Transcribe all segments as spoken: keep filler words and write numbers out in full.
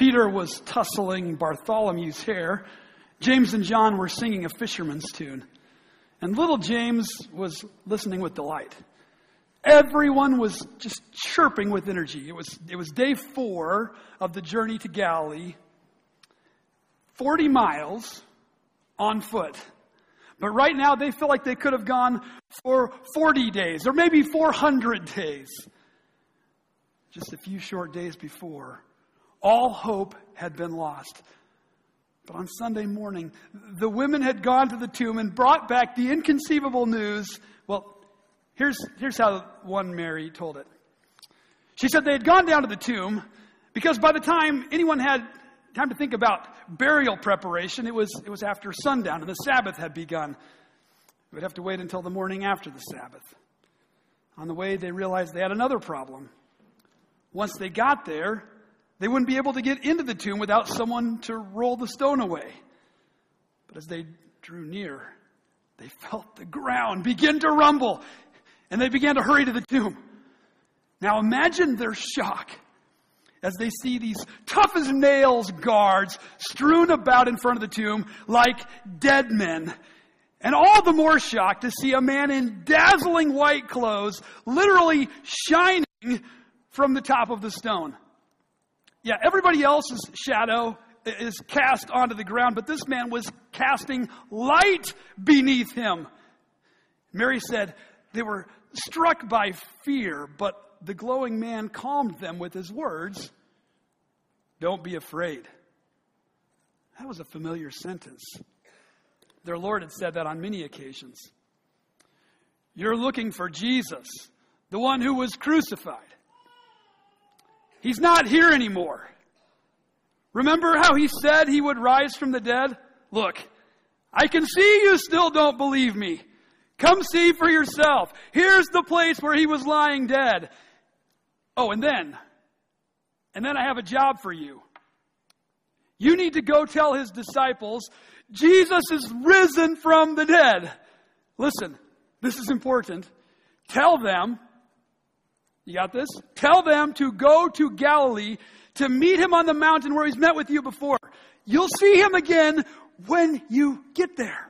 Peter was tussling Bartholomew's hair. James and John were singing a fisherman's tune. And little James was listening with delight. Everyone was just chirping with energy. It was, it was day four of the journey to Galilee. forty miles on foot. But right now they feel like they could have gone for forty days or maybe four hundred days. Just a few short days before, all hope had been lost. But on Sunday morning, the women had gone to the tomb and brought back the inconceivable news. Well, here's, here's how one Mary told it. She said they had gone down to the tomb because by the time anyone had time to think about burial preparation, it was, it was after sundown and the Sabbath had begun. They would have to wait until the morning after the Sabbath. On the way, they realized they had another problem. Once they got there, they wouldn't be able to get into the tomb without someone to roll the stone away. But as they drew near, they felt the ground begin to rumble, and they began to hurry to the tomb. Now imagine their shock as they see these tough as nails guards strewn about in front of the tomb like dead men. And all the more shocked to see a man in dazzling white clothes literally shining from the top of the stone. Yeah, everybody else's shadow is cast onto the ground, but this man was casting light beneath him. Mary said they were struck by fear, but the glowing man calmed them with his words, "Don't be afraid." That was a familiar sentence. Their Lord had said that on many occasions. You're looking for Jesus, the one who was crucified. He's not here anymore. Remember how he said he would rise from the dead? Look, I can see you still don't believe me. Come see for yourself. Here's the place where he was lying dead. Oh, and then, and then I have a job for you. You need to go tell his disciples, Jesus is risen from the dead. Listen, this is important. Tell them, you got this? Tell them to go to Galilee to meet him on the mountain where he's met with you before. You'll see him again when you get there.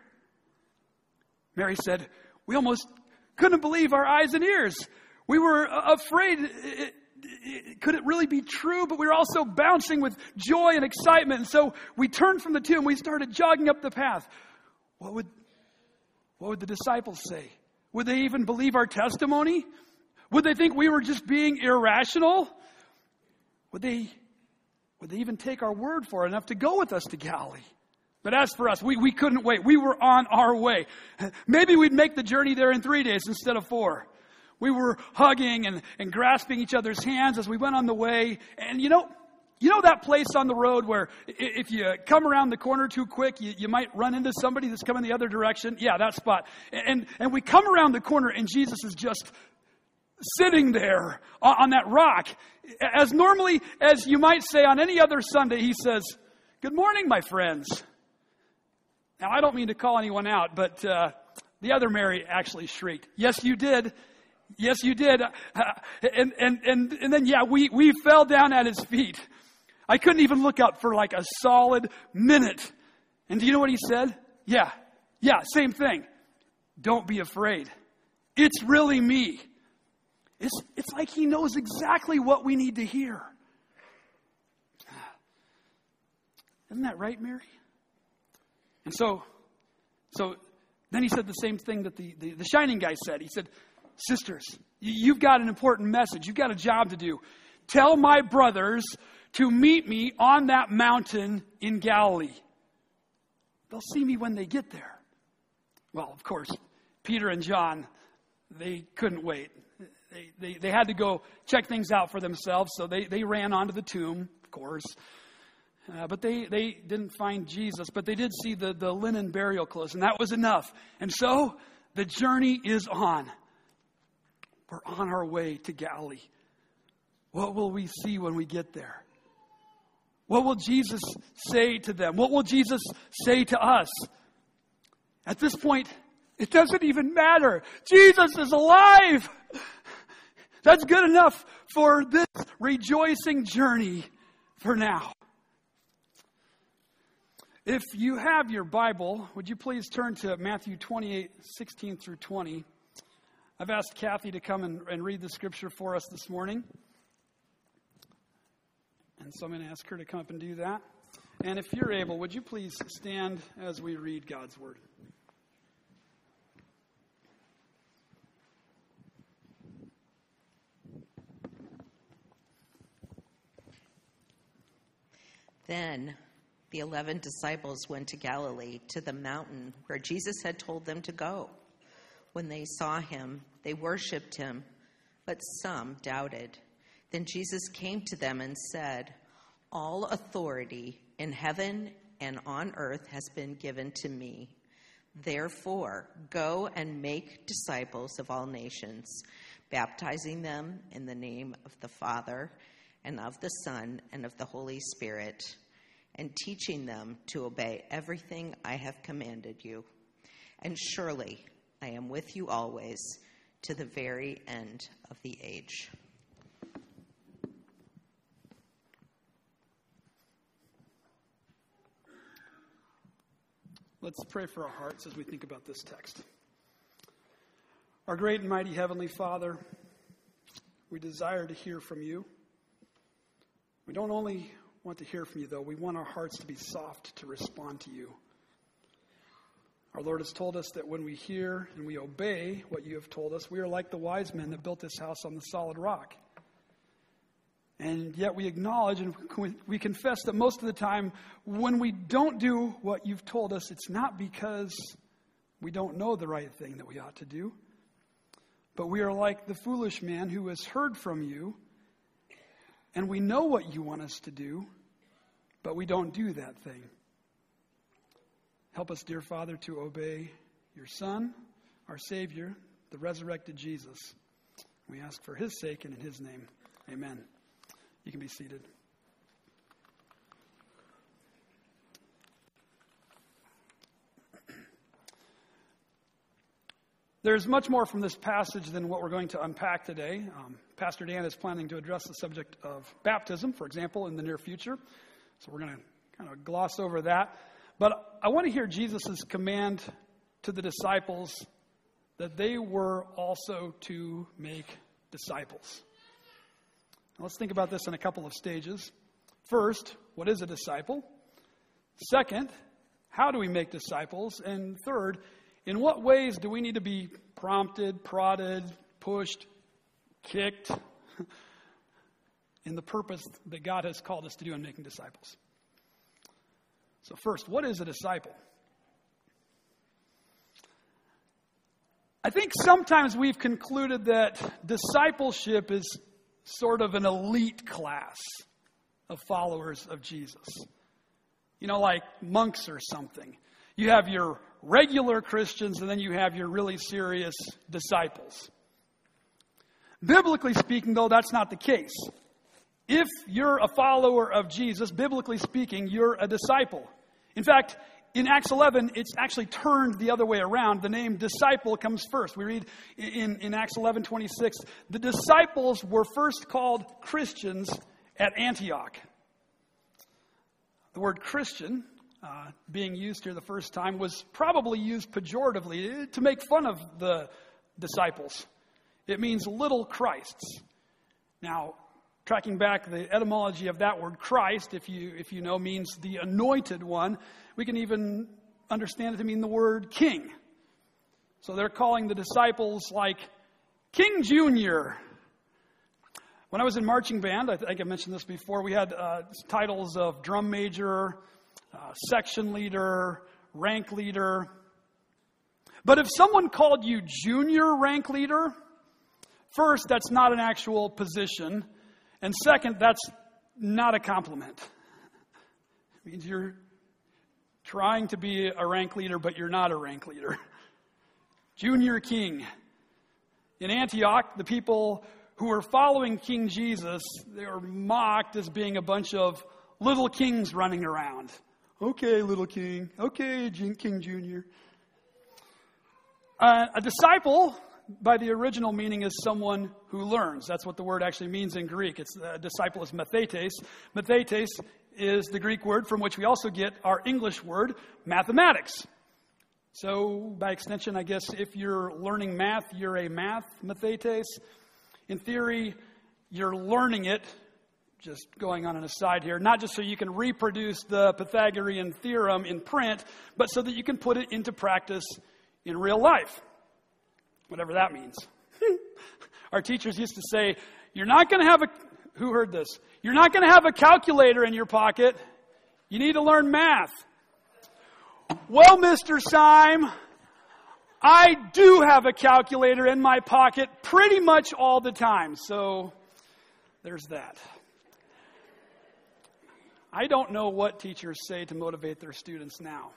Mary said, we almost couldn't believe our eyes and ears. We were afraid, it, it, could it really be true? But we were also bouncing with joy and excitement. And so we turned from the tomb. We started jogging up the path. What would, what would the disciples say? Would they even believe our testimony? Would they think we were just being irrational? Would they, would they even take our word for it enough to go with us to Galilee? But as for us, we, we couldn't wait. We were on our way. Maybe we'd make the journey there in three days instead of four. We were hugging and, and grasping each other's hands as we went on the way. And you know, you know that place on the road where if you come around the corner too quick, you, you might run into somebody that's coming the other direction? Yeah, that spot. And, and we come around the corner and Jesus is just sitting there on that rock. As normally as you might say on any other Sunday, he says, "Good morning, my friends." Now, I don't mean to call anyone out, but uh, the other Mary actually shrieked, "Yes, you did. Yes, you did." Uh, and, and, and, and then, yeah, we, we fell down at his feet. I couldn't even look up for like a solid minute. And do you know what he said? Yeah, yeah, same thing. Don't be afraid. It's really me. It's, it's like he knows exactly what we need to hear. Isn't that right, Mary? And so, so then he said the same thing that the, the, the shining guy said. He said, "Sisters, you've got an important message. You've got a job to do. Tell my brothers to meet me on that mountain in Galilee. They'll see me when they get there." Well, of course, Peter and John, they couldn't wait. They, they, they had to go check things out for themselves, so they, they ran onto the tomb, of course. Uh, but they, they didn't find Jesus, but they did see the, the linen burial clothes, and that was enough. And so the journey is on. We're on our way to Galilee. What will we see when we get there? What will Jesus say to them? What will Jesus say to us? At this point, it doesn't even matter. Jesus is alive. That's good enough for this rejoicing journey for now. If you have your Bible, would you please turn to Matthew twenty-eight, sixteen through twenty. I've asked Kathy to come and, and read the scripture for us this morning. And so I'm going to ask her to come up and do that. And if you're able, would you please stand as we read God's word? Then the eleven disciples went to Galilee, to the mountain where Jesus had told them to go. When they saw him, they worshipped him, but some doubted. Then Jesus came to them and said, "All authority in heaven and on earth has been given to me. Therefore, go and make disciples of all nations, baptizing them in the name of the Father and of the Son and of the Holy Spirit, and teaching them to obey everything I have commanded you. And surely I am with you always to the very end of the age." Let's pray for our hearts as we think about this text. Our great and mighty Heavenly Father, we desire to hear from you. We don't only want to hear from you, though. We want our hearts to be soft to respond to you. Our Lord has told us that when we hear and we obey what you have told us, we are like the wise men that built this house on the solid rock. And yet we acknowledge and we confess that most of the time when we don't do what you've told us, it's not because we don't know the right thing that we ought to do, but we are like the foolish man who has heard from you, and we know what you want us to do, but we don't do that thing. Help us, dear Father, to obey your Son, our Savior, the resurrected Jesus. We ask for his sake and in his name. Amen. You can be seated. There's much more from this passage than what we're going to unpack today. Um, Pastor Dan is planning to address the subject of baptism, for example, in the near future. So we're going to kind of gloss over that. But I want to hear Jesus' command to the disciples that they were also to make disciples. Now let's think about this in a couple of stages. First, what is a disciple? Second, how do we make disciples? And third, in what ways do we need to be prompted, prodded, pushed, kicked in the purpose that God has called us to do in making disciples? So first, what is a disciple? I think sometimes we've concluded that discipleship is sort of an elite class of followers of Jesus. You know, like monks or something. You have your regular Christians, and then you have your really serious disciples. Biblically speaking, though, that's not the case. If you're a follower of Jesus, biblically speaking, you're a disciple. In fact, in Acts eleven, it's actually turned the other way around. The name disciple comes first. We read in, in Acts eleven twenty-six, the disciples were first called Christians at Antioch. The word Christian, uh, being used here the first time, was probably used pejoratively to make fun of the disciples. It means little Christs. Now, tracking back the etymology of that word Christ, if you if you know, means the anointed one. We can even understand it to mean the word king. So they're calling the disciples like King Junior When I was in marching band, I think I mentioned this before, we had uh, titles of drum major, uh, section leader, rank leader. But if someone called you junior rank leader, first, that's not an actual position. And second, that's not a compliment. It means you're trying to be a rank leader, but you're not a rank leader. Junior king. In Antioch, the people who were following King Jesus, they were mocked as being a bunch of little kings running around. Okay, little king. Okay, King Junior. Uh, a disciple, by the original meaning, is someone who learns. That's what the word actually means in Greek. It's a disciple is mathetes. Mathetes is the Greek word from which we also get our English word, mathematics. So, by extension, I guess if you're learning math, you're a math mathetes. In theory, you're learning it, just going on an aside here, not just so you can reproduce the Pythagorean theorem in print, but so that you can put it into practice in real life, whatever that means. Our teachers used to say, you're not going to have a, who heard this? You're not going to have a calculator in your pocket. You need to learn math. Well, Mister Syme, I do have a calculator in my pocket pretty much all the time. So there's that. I don't know what teachers say to motivate their students now.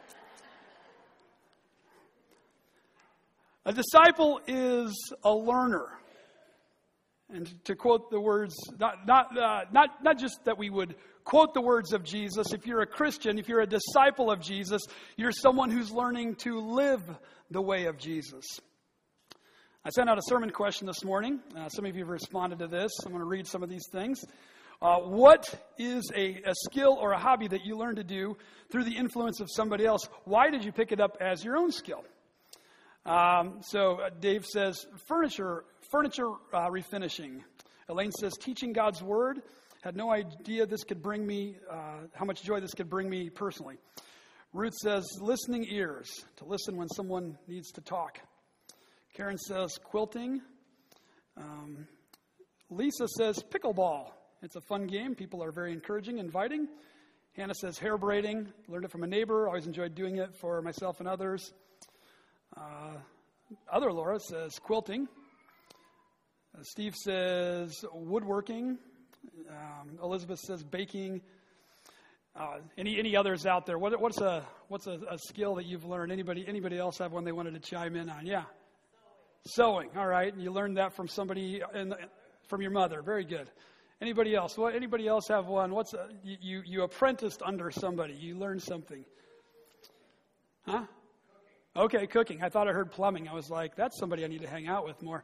A disciple is a learner. And to quote the words, not not uh, not not just that we would quote the words of Jesus. If you're a Christian, if you're a disciple of Jesus, you're someone who's learning to live the way of Jesus. I sent out a sermon question this morning. Uh, some of you have responded to this. I'm going to read some of these things. Uh, what is a, a skill or a hobby that you learn to do through the influence of somebody else? Why did you pick it up as your own skill? Um, so uh, Dave says furniture furniture uh, refinishing. Elaine says teaching God's word. Had no idea this could bring me, uh, how much joy this could bring me personally. Ruth says listening ears, to listen when someone needs to talk. Karen says quilting. Um, Lisa says pickleball. It's a fun game. People are very encouraging, inviting. Hannah says hair braiding. Learned it from a neighbor. Always enjoyed doing it for myself and others. Uh, other Laura says quilting. Uh, Steve says woodworking. Um, Elizabeth says baking. Uh, any any others out there? What, what's a what's a, a skill that you've learned? Anybody anybody else have one they wanted to chime in on? Yeah, sewing. Sewing. All right, you learned that from somebody in the, from your mother. Very good. Anybody else? What? Anybody else have one? What's a, you, you you apprenticed under somebody? You learned something. Huh? Okay, cooking. I thought I heard plumbing. I was like, that's somebody I need to hang out with more.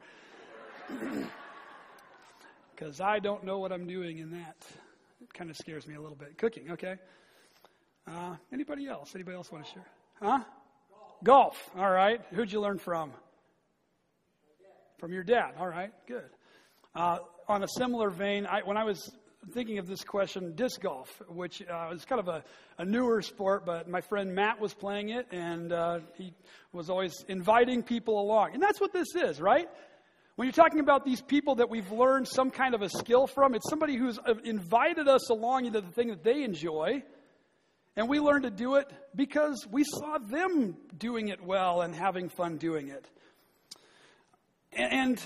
Because I don't know what I'm doing in that. It kind of scares me a little bit. Cooking, okay. Uh, anybody else? Anybody else want to share? Huh? Golf. Golf. All right. Who'd you learn from? From your dad. All right. Good. Uh, on a similar vein, I, when I was thinking of this question, disc golf, which uh, is kind of a, a newer sport, but my friend Matt was playing it, and uh, he was always inviting people along. And that's what this is, right? When you're talking about these people that we've learned some kind of a skill from, it's somebody who's invited us along into the thing that they enjoy, and we learn to do it because we saw them doing it well and having fun doing it. And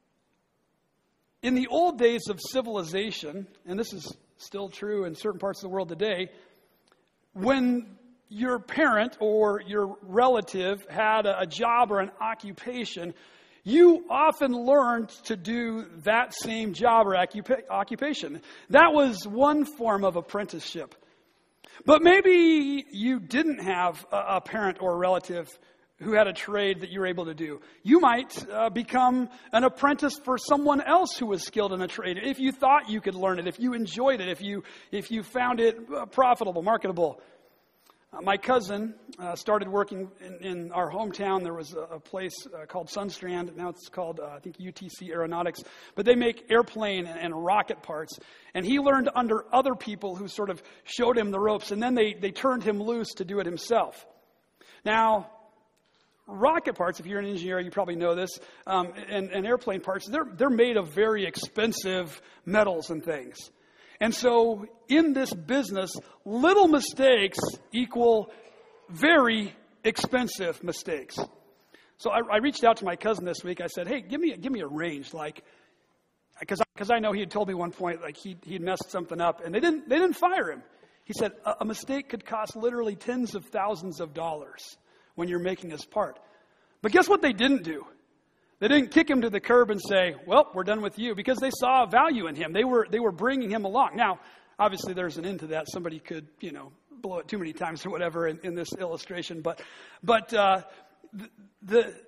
in the old days of civilization, and this is still true in certain parts of the world today, when your parent or your relative had a job or an occupation, you often learned to do that same job or occupa- occupation. That was one form of apprenticeship. But maybe you didn't have a, a parent or a relative who had a trade that you were able to do. You might uh, become an apprentice for someone else who was skilled in a trade. If you thought you could learn it, if you enjoyed it, if you if you found it uh, profitable, marketable. Uh, my cousin uh, started working in, in our hometown. There was a, a place uh, called Sunstrand. Now it's called, uh, I think, U T C Aeronautics. But they make airplane and, and rocket parts. And he learned under other people who sort of showed him the ropes. And then they, they turned him loose to do it himself. Now, rocket parts, if you're an engineer, you probably know this, um, and, and airplane parts, they're they're made of very expensive metals and things. And so in this business, little mistakes equal very expensive mistakes. So I, I reached out to my cousin this week. I said, hey, give me a, give me a range, like, because because I know he had told me one point, like he he'd messed something up, and they didn't they didn't fire him. He said a, a mistake could cost literally tens of thousands of dollars when you're making his part. But guess what they didn't do? They didn't kick him to the curb and say, well, we're done with you, because they saw value in him. They were they were bringing him along. Now, obviously there's an end to that. Somebody could, you know, blow it too many times or whatever in, in this illustration. But but uh, the, the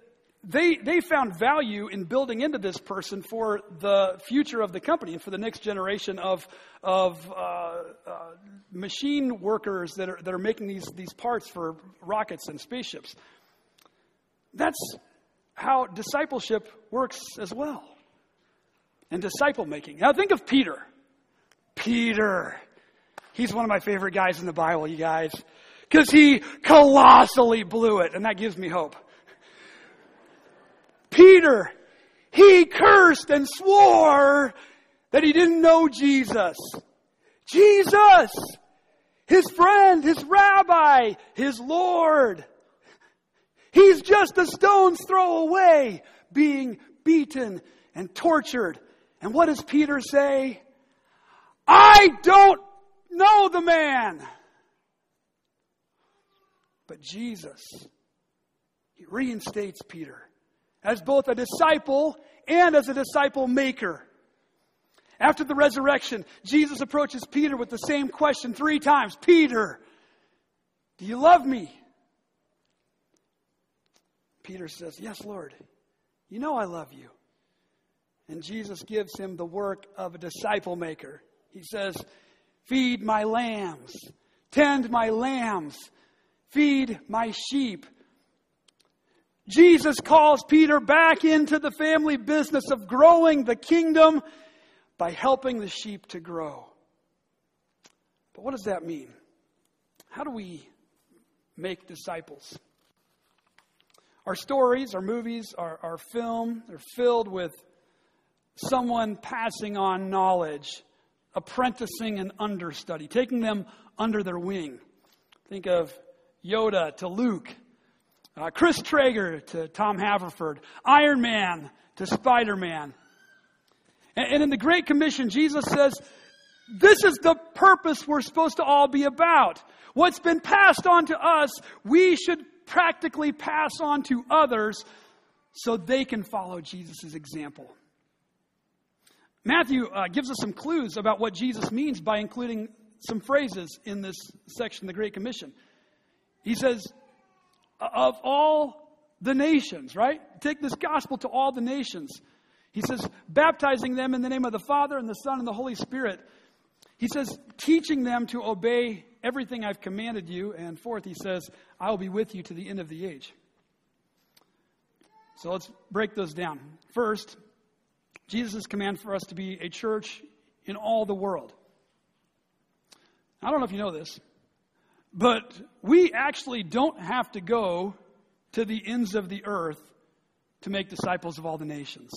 they they found value in building into this person for the future of the company and for the next generation of of uh, uh, machine workers that are that are making these these parts for rockets and spaceships. That's how discipleship works as well. And disciple making. Now think of Peter. Peter. He's one of my favorite guys in the Bible, you guys. Because he colossally blew it. And that gives me hope. Peter. He cursed and swore that he didn't know Jesus. Jesus. His friend, his rabbi, his Lord. He's just a stone's throw away, being beaten and tortured. And what does Peter say? I don't know the man. But Jesus, he reinstates Peter as both a disciple and as a disciple maker. After the resurrection, Jesus approaches Peter with the same question three times. Peter, do you love me? Peter says, yes, Lord, you know I love you. And Jesus gives him the work of a disciple maker. He says, feed my lambs, tend my lambs, feed my sheep. Jesus calls Peter back into the family business of growing the kingdom by helping the sheep to grow. But what does that mean? How do we make disciples? Our stories, our movies, our, our film, they're filled with someone passing on knowledge, apprenticing an understudy, taking them under their wing. Think of Yoda to Luke, uh, Chris Traeger to Tom Haverford, Iron Man to Spider-Man. And, and in the Great Commission, Jesus says, this is the purpose we're supposed to all be about. What's been passed on to us, we should practically pass on to others so they can follow Jesus' example. Matthew uh, gives us some clues about what Jesus means by including some phrases in this section, the Great Commission. He says, of all the nations, right? Take this gospel to all the nations. He says, baptizing them in the name of the Father and the Son and the Holy Spirit. He says, teaching them to obey everything I've commanded you. And fourth, he says, I will be with you to the end of the age. So let's break those down. First, Jesus' command for us to be a church in all the world. I don't know if you know this, but we actually don't have to go to the ends of the earth to make disciples of all the nations.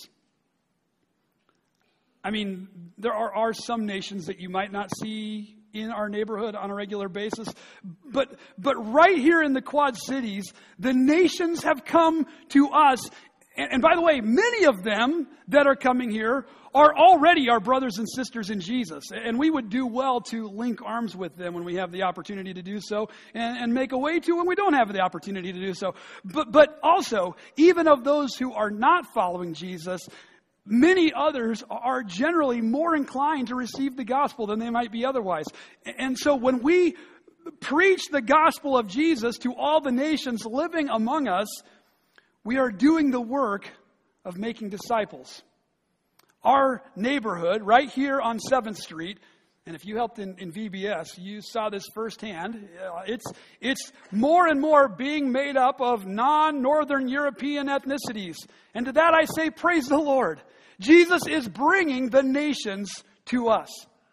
I mean, there are, are some nations that you might not see in our neighborhood on a regular basis. But, but right here in the Quad Cities, the nations have come to us. And, and by the way, many of them that are coming here are already our brothers and sisters in Jesus. And we would do well to link arms with them when we have the opportunity to do so, and, and make a way to when we don't have the opportunity to do so. But, but also, even of those who are not following Jesus, many others are generally more inclined to receive the gospel than they might be otherwise. And so when we preach the gospel of Jesus to all the nations living among us, we are doing the work of making disciples. Our neighborhood, right here on seventh Street, and if you helped in, in V B S, you saw this firsthand. Uh, it's, it's more and more being made up of non-Northern European ethnicities. And to that I say, praise the Lord. Jesus is bringing the nations to us.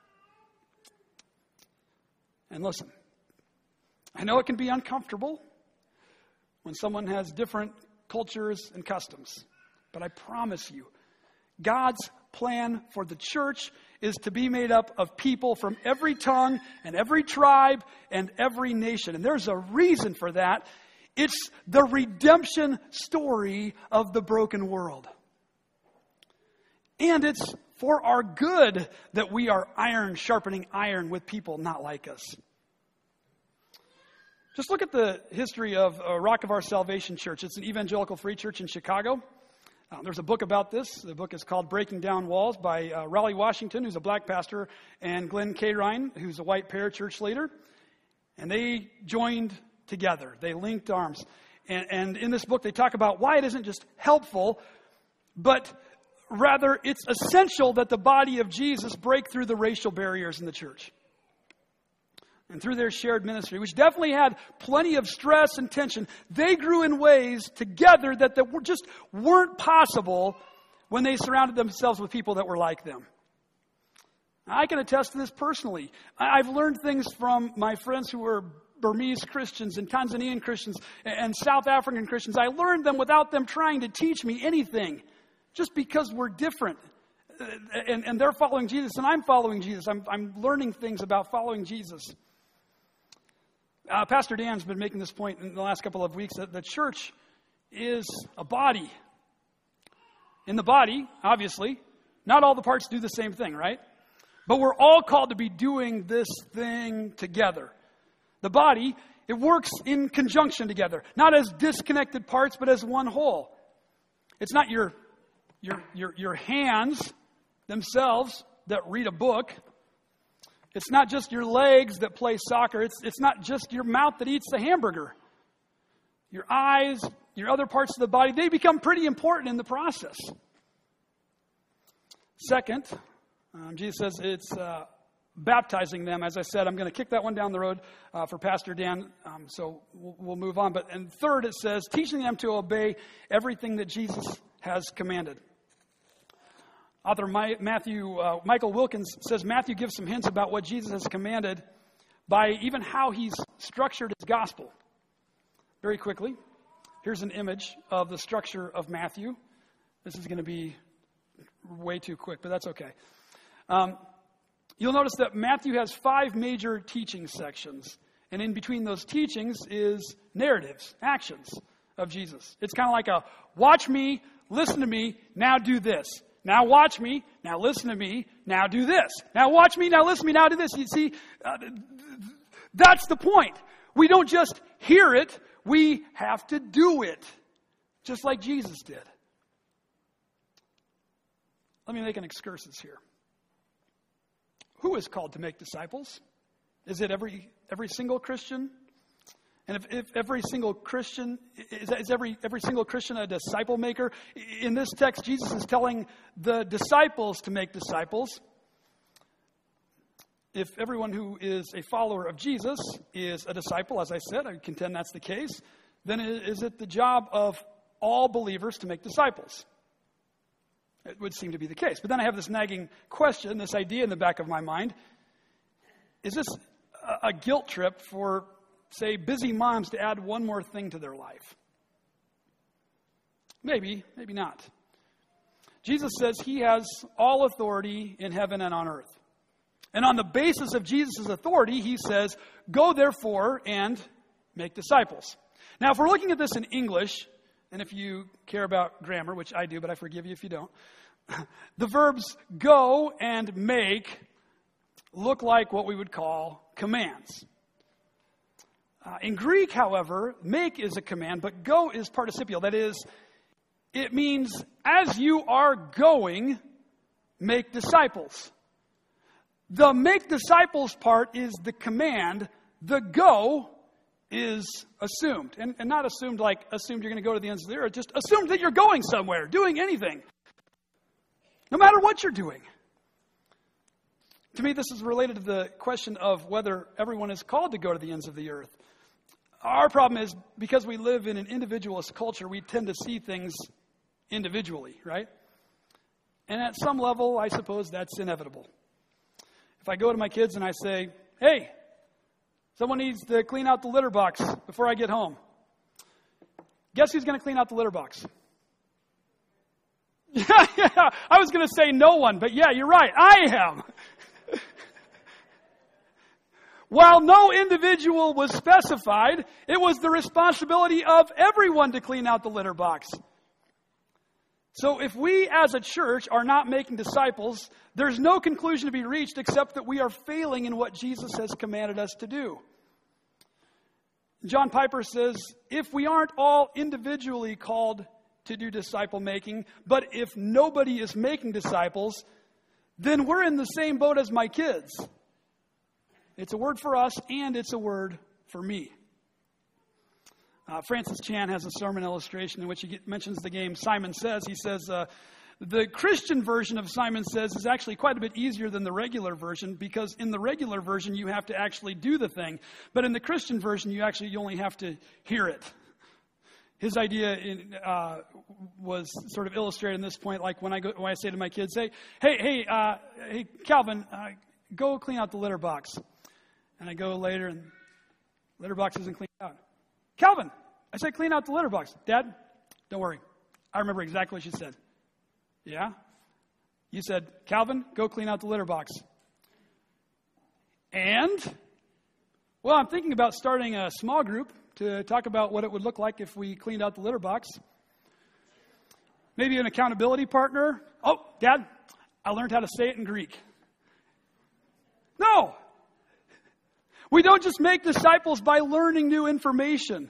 And listen, I know it can be uncomfortable when someone has different cultures and customs. But I promise you, God's plan for the church is to be made up of people from every tongue and every tribe and every nation. And there's a reason for that. It's the redemption story of the broken world. And it's for our good that we are iron sharpening iron with people not like us. Just look at the history of uh, Rock of Our Salvation Church. It's an evangelical free church in Chicago. Uh, there's a book about this. The book is called Breaking Down Walls by uh, Raleigh Washington, who's a black pastor, and Glenn Carine, who's a white parachurch leader. And they joined together. They linked arms. And, and in this book, they talk about why it isn't just helpful, but rather it's essential that the body of Jesus break through the racial barriers in the church. And through their shared ministry, which definitely had plenty of stress and tension, they grew in ways together that, that were just weren't possible when they surrounded themselves with people that were like them. I can attest to this personally. I've learned things from my friends who were Burmese Christians and Tanzanian Christians and South African Christians. I learned them without them trying to teach me anything, just because we're different. And, and they're following Jesus and I'm following Jesus. I'm, I'm learning things about following Jesus. Uh, Pastor Dan's been making this point in the last couple of weeks that the church is a body. In the body, obviously, not all the parts do the same thing, right? But we're all called to be doing this thing together. The body, it works in conjunction together, not as disconnected parts, but as one whole. It's not your your your, your hands themselves that read a book. It's not just your legs that play soccer. It's, it's not just your mouth that eats the hamburger. Your eyes, your other parts of the body, they become pretty important in the process. Second, um, Jesus says it's uh, baptizing them. As I said, I'm going to kick that one down the road uh, for Pastor Dan, um, so we'll, we'll move on. But and third, it says teaching them to obey everything that Jesus has commanded. Author Matthew, uh, Michael Wilkins says Matthew gives some hints about what Jesus has commanded by even how he's structured his gospel. Very quickly, here's an image of the structure of Matthew. This is going to be way too quick, but that's okay. Um, you'll notice that Matthew has five major teaching sections. And in between those teachings is narratives, actions of Jesus. It's kind of like a watch me, listen to me, now do this. Now watch me, now listen to me, now do this. Now watch me, now listen to me, now do this. You see, uh, that's the point. We don't just hear it, we have to do it, just like Jesus did. Let me make an excursus here. Who is called to make disciples? Is it every every single Christian? And if, if every single Christian, is, is every every single Christian a disciple maker? In this text, Jesus is telling the disciples to make disciples. If everyone who is a follower of Jesus is a disciple, as I said, I contend that's the case, then is it the job of all believers to make disciples? It would seem to be the case. But then I have this nagging question, this idea in the back of my mind. Is this a guilt trip for, say, busy moms to add one more thing to their life? Maybe, maybe not. Jesus says he has all authority in heaven and on earth. And on the basis of Jesus' authority, he says, go therefore and make disciples. Now, if we're looking at this in English, and if you care about grammar, which I do, but I forgive you if you don't, the verbs go and make look like what we would call commands. Uh, in Greek, however, make is a command, but go is participial. That is, it means as you are going, make disciples. The make disciples part is the command. The go is assumed. And, and not assumed like assumed you're going to go to the ends of the earth. Just assumed that you're going somewhere, doing anything. No matter what you're doing. To me, this is related to the question of whether everyone is called to go to the ends of the earth. Our problem is, because we live in an individualist culture, we tend to see things individually, right? And at some level, I suppose that's inevitable. If I go to my kids and I say, hey, someone needs to clean out the litter box before I get home. Guess who's going to clean out the litter box? Yeah, yeah, I was going to say no one, but yeah, you're right. I am. While no individual was specified, it was the responsibility of everyone to clean out the litter box. So if we as a church are not making disciples, there's no conclusion to be reached except that we are failing in what Jesus has commanded us to do. John Piper says, if we aren't all individually called to do disciple making, but if nobody is making disciples, then we're in the same boat as my kids. It's a word for us, and it's a word for me. Uh, Francis Chan has a sermon illustration in which he get, mentions the game Simon Says. He says, uh, the Christian version of Simon Says is actually quite a bit easier than the regular version, because in the regular version you have to actually do the thing. But in the Christian version you actually you only have to hear it. His idea in, uh, was sort of illustrated in this point, like when I go, when I say to my kids, hey, hey, hey, uh, hey, Calvin, uh, go clean out the litter box. And I go later and litter box isn't cleaned out. Calvin, I said clean out the litter box. Dad, don't worry. I remember exactly what you said. Yeah? You said, Calvin, go clean out the litter box. And, well, I'm thinking about starting a small group to talk about what it would look like if we cleaned out the litter box. Maybe an accountability partner. Oh, Dad, I learned how to say it in Greek. No! We don't just make disciples by learning new information.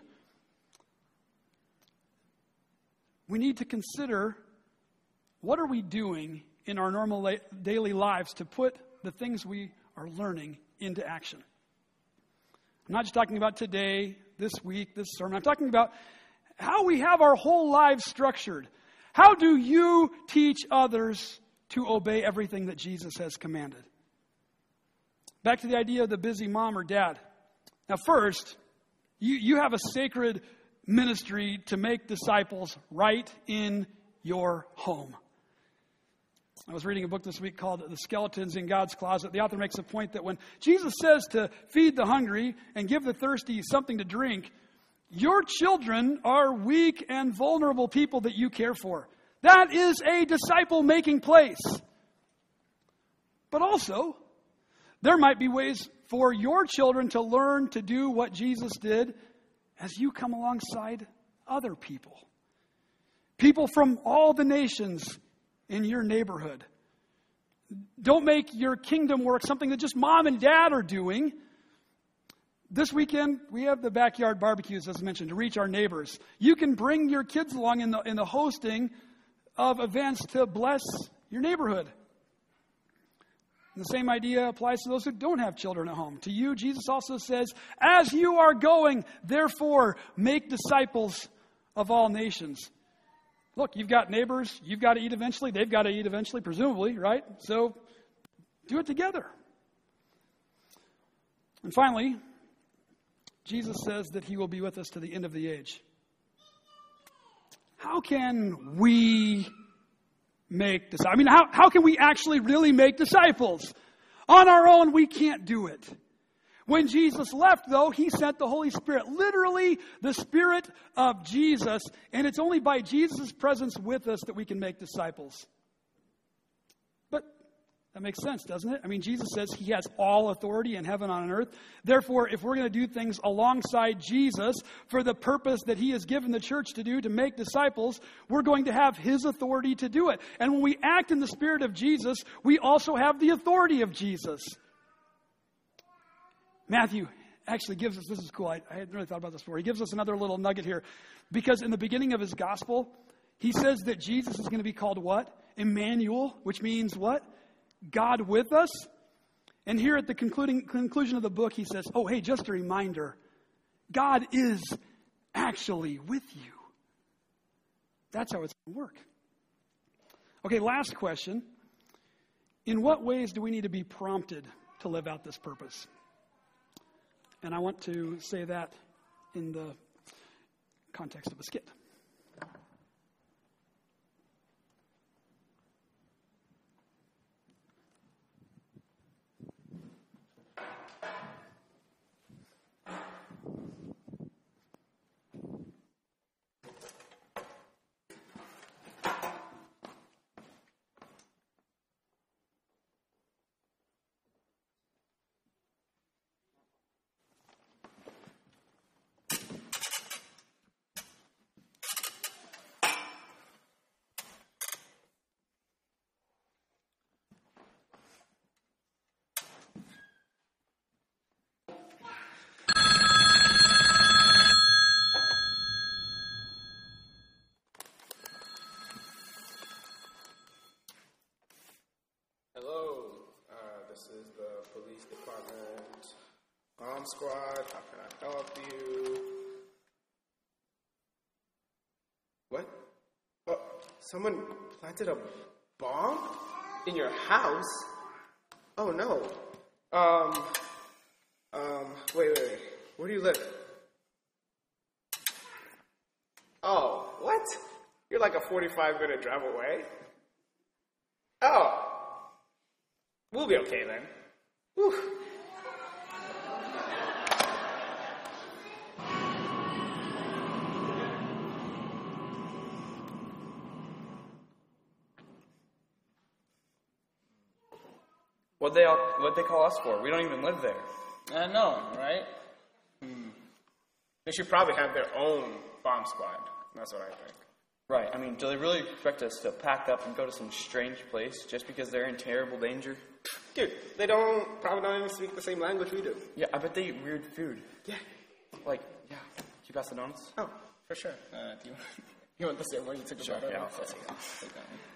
We need to consider, what are we doing in our normal la- daily lives to put the things we are learning into action? I'm not just talking about today, this week, this sermon. I'm talking about how we have our whole lives structured. How do you teach others to obey everything that Jesus has commanded? Back to the idea of the busy mom or dad. Now first, you, you have a sacred ministry to make disciples right in your home. I was reading a book this week called The Skeletons in God's Closet. The author makes a point that when Jesus says to feed the hungry and give the thirsty something to drink, your children are weak and vulnerable people that you care for. That is a disciple-making place. But also, there might be ways for your children to learn to do what Jesus did as you come alongside other people. People from all the nations in your neighborhood. Don't make your kingdom work something that just mom and dad are doing. This weekend, we have the backyard barbecues, as mentioned, to reach our neighbors. You can bring your kids along in the, in the hosting of events to bless your neighborhood. And the same idea applies to those who don't have children at home. To you, Jesus also says, as you are going, therefore, make disciples of all nations. Look, you've got neighbors, you've got to eat eventually, they've got to eat eventually, presumably, right? So, do it together. And finally, Jesus says that he will be with us to the end of the age. How can we make disciples? I mean, how, how can we actually really make disciples? On our own, we can't do it. When Jesus left, though, he sent the Holy Spirit, literally the Spirit of Jesus, and it's only by Jesus' presence with us that we can make disciples. But that makes sense, doesn't it? I mean, Jesus says he has all authority in heaven and on earth. Therefore, if we're going to do things alongside Jesus for the purpose that he has given the church to do, to make disciples, we're going to have his authority to do it. And when we act in the Spirit of Jesus, we also have the authority of Jesus. Matthew actually gives us, this is cool, I, I hadn't really thought about this before. He gives us another little nugget here. Because in the beginning of his gospel, he says that Jesus is going to be called what? Emmanuel, which means what? God with us. And here at the concluding conclusion of the book, he says, oh, hey, just a reminder, God is actually with you. That's how it's going to work. Okay, last question. In what ways do we need to be prompted to live out this purpose? And I want to say that in the context of a skit. Squad, how can I help you? Someone planted a bomb in your house? Oh, no. Um, um, wait, wait, wait. Where do you live? Oh, what? You're like a forty-five minute drive away? Oh. We'll be okay then. Whew. What they all, what they call us for? We don't even live there. I know, right? Hmm. They should probably have their own bomb squad. That's what I think. Right. I mean, do they really expect us to pack up and go to some strange place just because they're in terrible danger? Dude, they don't probably don't even speak the same language we do. Yeah, I bet they eat weird food. Yeah. Like, yeah. Can you pass the donuts? Oh, for sure. Uh, do you, you want the same one you took Sure, about? yeah, I'll I'll take take it. Take that one.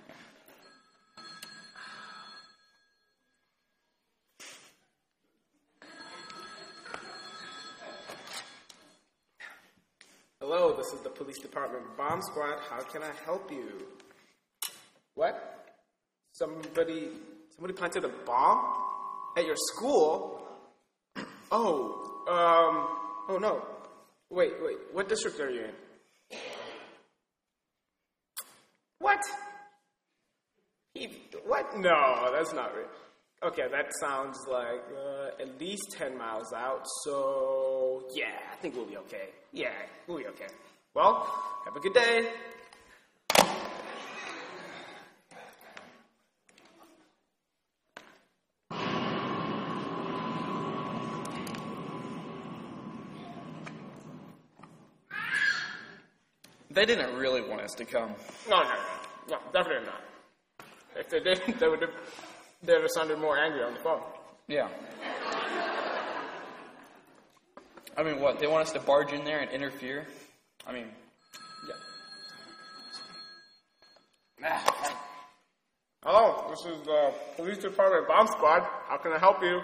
Hello, this is the police department bomb squad. How can I help you? What? Somebody, somebody planted a bomb at your school? Oh, um, oh no. Wait, wait, what district are you in? What? He, what? No, that's not real. Okay, that sounds like uh, at least ten miles out, so yeah, I think we'll be okay. Yeah, we'll be okay. Well, have a good day. They didn't really want us to come. No, no, no, no, definitely not. If they did, they would have, they would have sounded more angry on the phone. Yeah. I mean, what? They want us to barge in there and interfere? I mean, yeah. Hello, this is the police department bomb squad. How can I help you?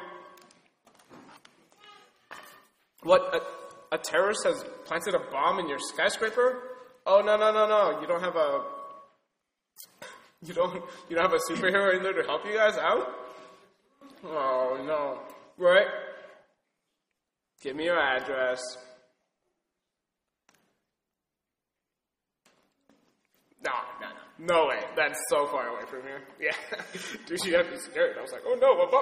What? A, a terrorist has planted a bomb in your skyscraper? Oh no no no no! You don't have a you don't you don't have a superhero in there to help you guys out? Oh no! Right? Give me your address. No, no, no. No way. That's so far away from here. Yeah. Dude, you had me scared. I was like, oh no, a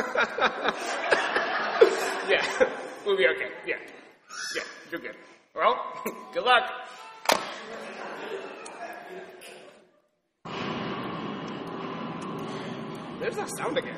bomb. Yeah. We'll be okay. Yeah. Yeah, you're good. Well, good luck. There's that sound again.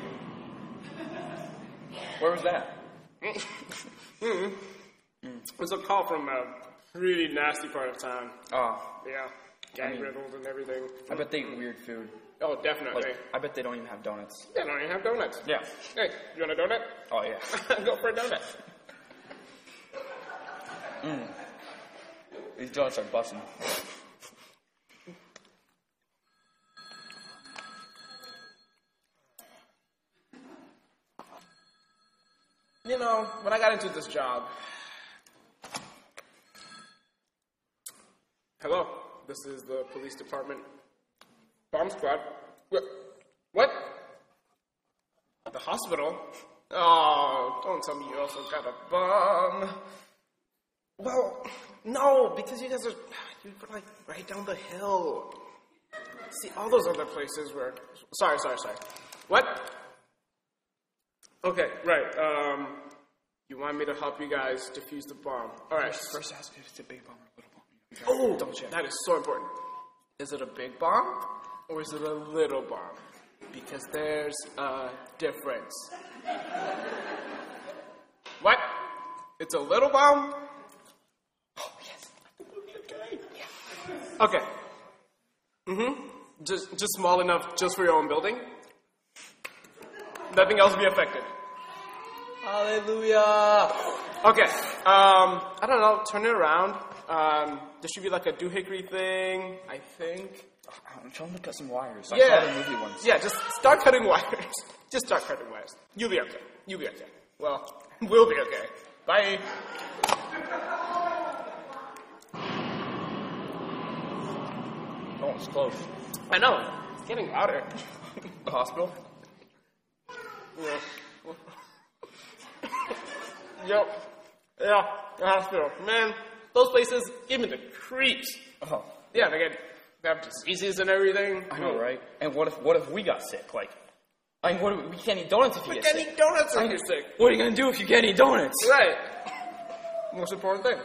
Where was that? mm-hmm. It was a call from a really nasty part of town. Oh. Yeah. Gang I mean, riddles and everything. I bet they eat weird food. Oh, definitely. Like, I bet they don't even have donuts. They don't even have donuts. Yeah. Hey, you want a donut? Oh, yeah. Go for a donut. Mm. These donuts are busting. You know, when I got into this job... Hello, this is the police department bomb squad. What? The hospital? Oh, don't tell me you also got a bomb. Well, no, because you guys are, you're like right down the hill. See, all those other places where, sorry, sorry, sorry. What? Okay, right, um, you want me to help you guys defuse the bomb. All right. First ask if it's a big bomb or a little bomb. Oh, double check. That is so important. Is it a big bomb or is it a little bomb? Because there's a difference. What? It's a little bomb? Oh, yes. I think we'll be okay. Yeah. Okay. Mm-hmm. Just, just small enough just for your own building? Nothing else be affected. Hallelujah. Okay. Um, I don't know. Turn it around. Um, there should be like a doohickey thing, I think. I'm trying to cut some wires. I Yeah. saw the movie once. Yeah, just start cutting wires. Just start cutting wires. You'll be okay. You'll be okay. Well, we'll be okay. Bye. Oh Oh, it's close. I know. It's getting louder. The hospital? Yeah. Yep. Yeah, the hospital. Man, those places give me the creeps. Oh, Yeah, they get they have diseases and everything. I know, right? And what if what if we got sick? Like, I mean, what if we can't eat donuts if you We get can't sick? eat donuts I if mean, you're sick. What are you gonna do if you can't eat donuts? Right. Most important thing.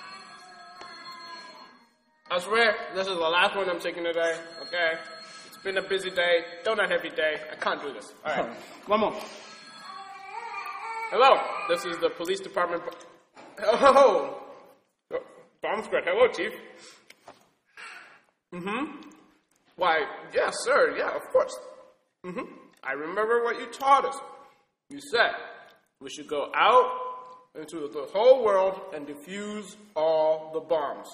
I swear, this is the last one I'm taking today, okay? It's been a busy day, donut heavy day. I can't do this. Alright, one more. Hello, this is the police department. Oh, bomb squad. Hello, Chief. Mm-hmm. Why, yes, sir, yeah, of course. Mm-hmm. I remember what you taught us. You said we should go out into the whole world and defuse all the bombs.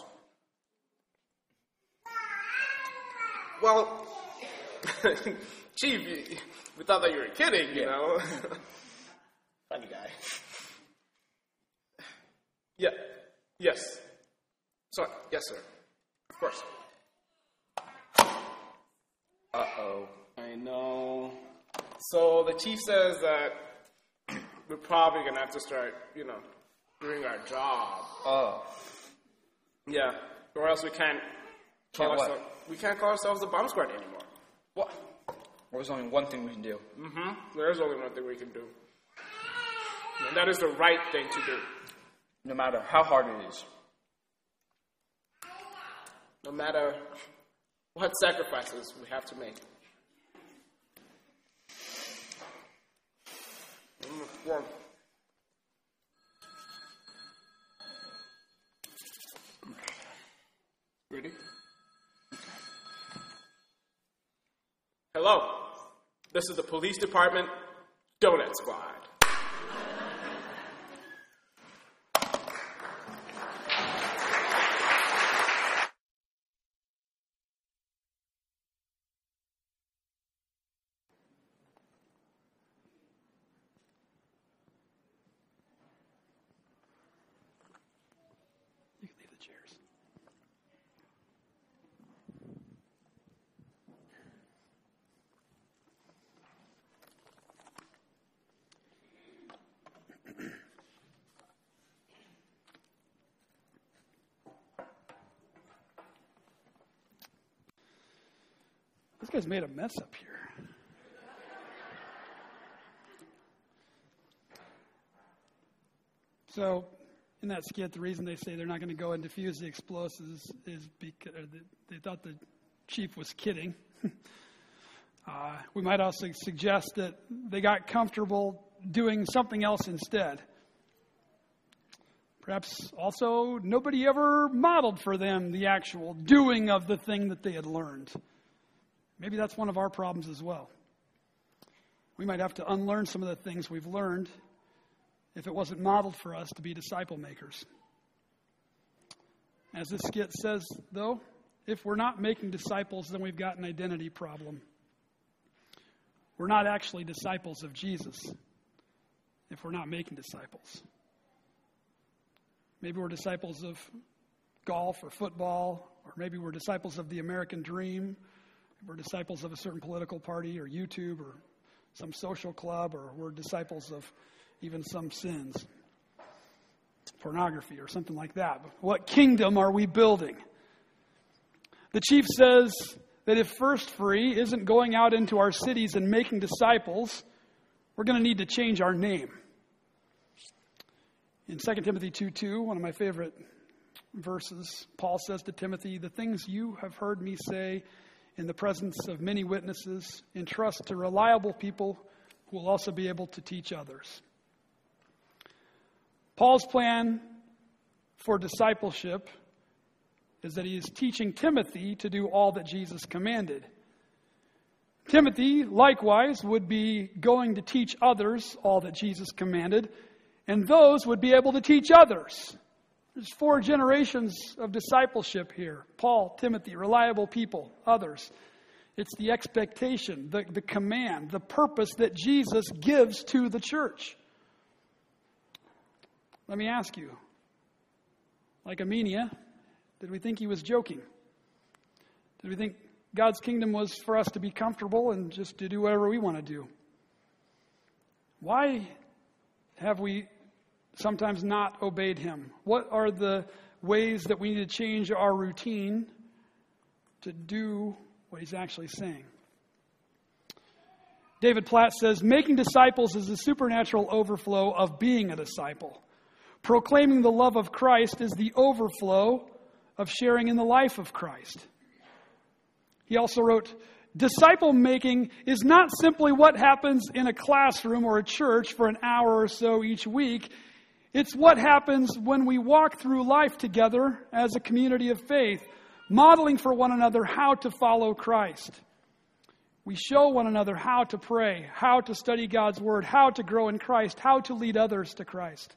Well, Chief, you- we thought that you were kidding, you Yeah. know. Funny guy. Yeah. Yes. Sorry. Yes, sir. Of course. Uh-oh. I know. So the chief says that we're probably gonna have to start, you know, doing our job. Oh. Yeah. Or else we can't call Can't what? ourselves. We can't call ourselves the bomb squad anymore. What? Well, there's only one thing we can do. Mm-hmm. There's only one thing we can do. And that is the right thing to do. No matter how hard it is. No matter what sacrifices we have to make. Mm, yeah. Ready? Hello. This is the police department donut squad. You can leave the chairs. This guy's made a mess up here. So, in that skit, the reason they say they're not going to go and defuse the explosives is because they thought the chief was kidding. uh, we might also suggest that they got comfortable doing something else instead. Perhaps also nobody ever modeled for them the actual doing of the thing that they had learned. Maybe that's one of our problems as well. We might have to unlearn some of the things we've learned if it wasn't modeled for us to be disciple makers. As this skit says, though, if we're not making disciples, then we've got an identity problem. We're not actually disciples of Jesus if we're not making disciples. Maybe we're disciples of golf or football, or maybe we're disciples of the American dream. We're disciples of a certain political party or YouTube or some social club, or we're disciples of even some sins, pornography or something like that. But what kingdom are we building? The chief says that if First Free isn't going out into our cities and making disciples, we're going to need to change our name. In Second Timothy two two, one of my favorite verses, Paul says to Timothy, "The things you have heard me say in the presence of many witnesses, entrust to reliable people who will also be able to teach others." Paul's plan for discipleship is that he is teaching Timothy to do all that Jesus commanded. Timothy, likewise, would be going to teach others all that Jesus commanded, and those would be able to teach others. There's four generations of discipleship here. Paul, Timothy, reliable people, others. It's the expectation, the, the command, the purpose that Jesus gives to the church. Let me ask you, like Amenia, did we think he was joking? Did we think God's kingdom was for us to be comfortable and just to do whatever we want to do? Why have we sometimes not obeyed him? What are the ways that we need to change our routine to do what he's actually saying? David Platt says, making disciples is the supernatural overflow of being a disciple. Proclaiming the love of Christ is the overflow of sharing in the life of Christ. He also wrote, disciple making is not simply what happens in a classroom or a church for an hour or so each week. It's what happens when we walk through life together as a community of faith, modeling for one another how to follow Christ. We show one another how to pray, how to study God's Word, how to grow in Christ, how to lead others to Christ.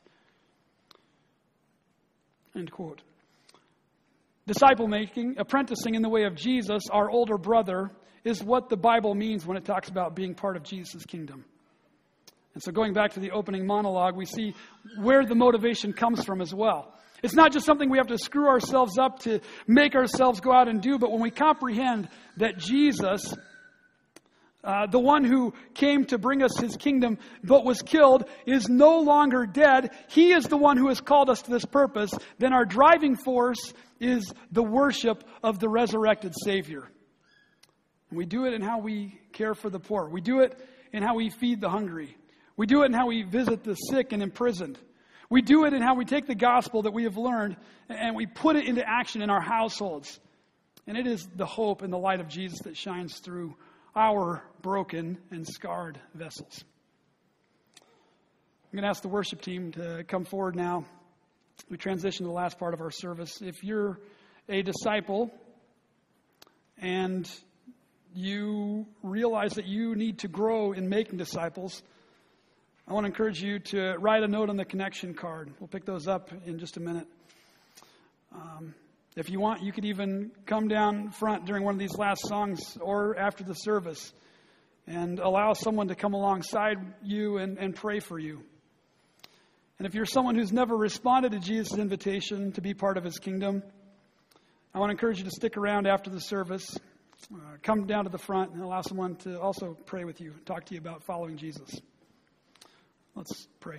End quote. Disciple making, apprenticing in the way of Jesus, our older brother, is what the Bible means when it talks about being part of Jesus' kingdom. And so going back to the opening monologue, we see where the motivation comes from as well. It's not just something we have to screw ourselves up to make ourselves go out and do, but when we comprehend that Jesus, uh, the one who came to bring us his kingdom but was killed, is no longer dead, he is the one who has called us to this purpose, then our driving force is the worship of the resurrected Savior. And we do it in how we care for the poor. We do it in how we feed the hungry. We do it in how we visit the sick and imprisoned. We do it in how we take the gospel that we have learned and we put it into action in our households. And it is the hope and the light of Jesus that shines through our broken and scarred vessels. I'm going to ask the worship team to come forward now. We transition to the last part of our service. If you're a disciple and you realize that you need to grow in making disciples, I want to encourage you to write a note on the connection card. We'll pick those up in just a minute. Um, if you want, you could even come down front during one of these last songs or after the service and allow someone to come alongside you and, and pray for you. And if you're someone who's never responded to Jesus' invitation to be part of his kingdom, I want to encourage you to stick around after the service. Uh, come down to the front and allow someone to also pray with you, talk to you about following Jesus. Let's pray.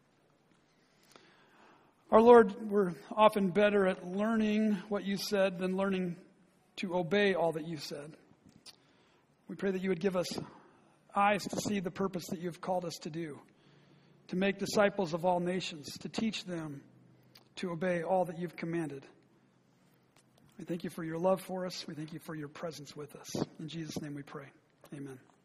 Our Lord, we're often better at learning what you said than learning to obey all that you said. We pray that you would give us eyes to see the purpose that you've called us to do, to make disciples of all nations, to teach them to obey all that you've commanded. We thank you for your love for us. We thank you for your presence with us. In Jesus' name we pray. Amen.